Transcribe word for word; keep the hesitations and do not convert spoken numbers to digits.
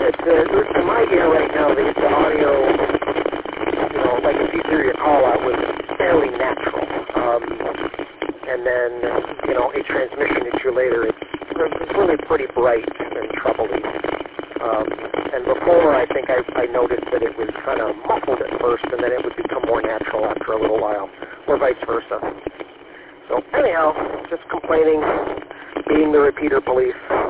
that uh, in my ear right now, the, the audio, you know, like if you hear your call out, was fairly natural. Um, and then, you know, a transmission issue later, it's, it's really pretty bright and troubling. Um, and before, I think I, I noticed that it was kind of muffled at first, and then it would become more natural after a little while, or vice versa. So anyhow, just complaining, being the repeater police.